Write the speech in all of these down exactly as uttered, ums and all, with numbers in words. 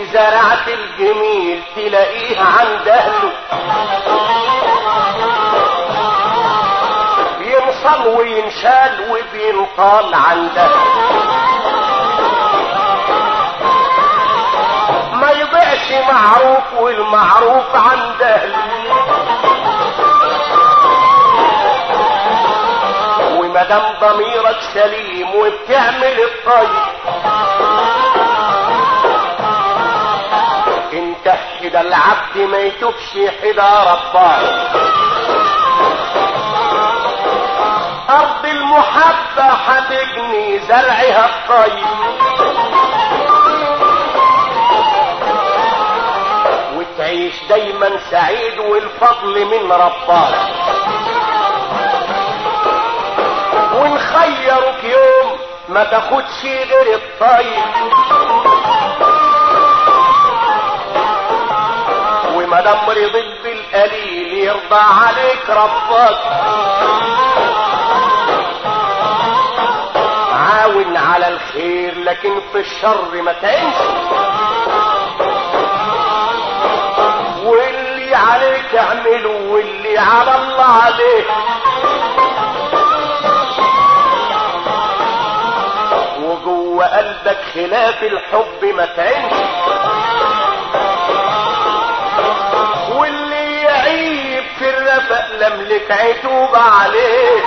زرعت الجميل تلاقيه عند اهله بينصل وينشال وبينطال عند اهله ما يضيعش معروف والمعروف عند اهله ومدام ضميرك سليم وبتعمل الطيب انت حدا العبد ما يتوبش حدا رباه ارض المحبة هتجني زرعها الطيب وتعيش دايما سعيد والفضل من رباه ونخيرك يوم ما تاخدش غير الطيب ومدام رضيت بالقليل يرضى عليك ربك عاون على الخير لكن في الشر ما تعيش واللي عليك اعمله واللي على الله عليه وجوه قلبك خلاف الحب ما تعيش واللي يعيب في الرفق لملك عتوب عليه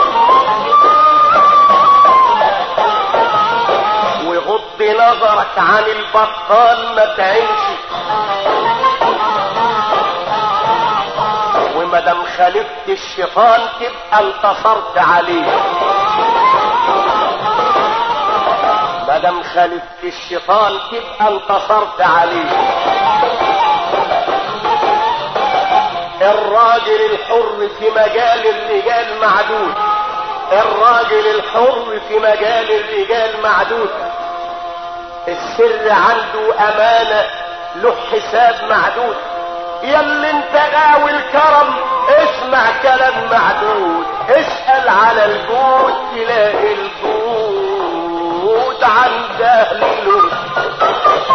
وغض نظرك عن البطال ما تعيش ومدام خالفت الشيطان تبقى انتصرت عليه مدام خالفت الشيطان تبقى انتصرت عليه الراجل الحر في مجال الرجال معدود الراجل الحر في مجال الرجال معدود السر عنده امانة له حساب معدود ياللي انت غاوي الكرم اسمع كلام معدود اسأل على الجود تلاقي الجود عند اهل الود